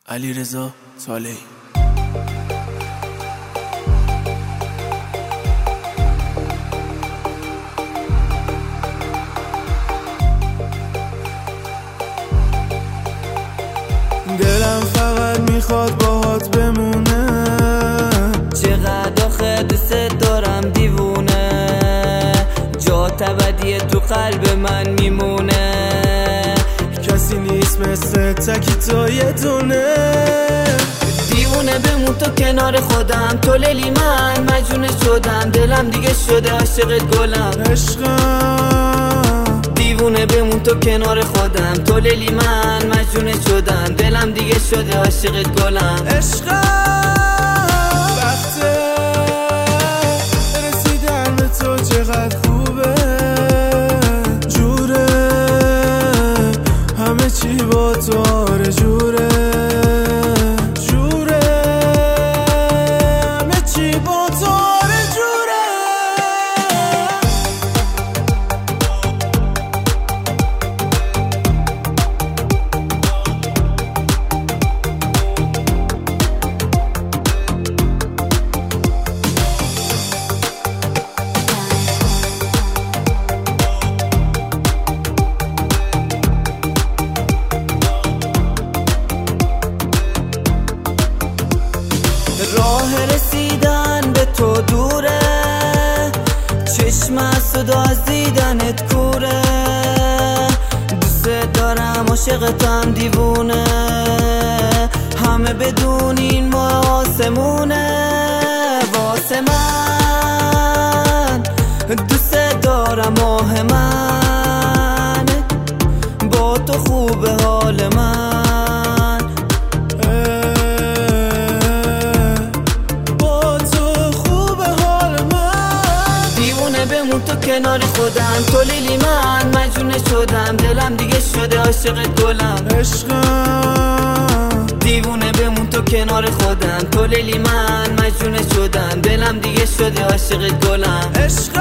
علیرضا صالحی. دلم فقط میخواد باهات بمونه، چقدر آخه دوست دارم دیوونه، جات ابدی تو قلب من میمونه، کسی نیست مثل تکی تو یه دونه. دیوونه بمون تو کنار خودم، تو لیلی من مجنون شدم، دلم دیگه شده عاشقت گلم عشقم. دیوونه بمون تو کنار خودم، تو لیلی من مجنون شدم، دلم دیگه شده عاشقت گلم عشقم. وقت رسیدن به تو چقدر خوبه، جوره همه چی با تو آرزوره، جوره همه چی با تو آرزوره. راه رسیدن به تو دوره، چشم از از دیدنت کوره، دوست دارم عاشقتم دیوونه، همه بدونین ما آسمونه، واسه من دوست دارم ماه من، با تو خوبه حال من، بمون تو کنار خودم، تو لیلی من مجنون شدم، دلم دیگه شده عاشقت گلم عشقم. دیوونه بمون تو کنار خودم، تو لیلی من مجنون شدم، دلم دیگه شده عاشقت گلم عشقم.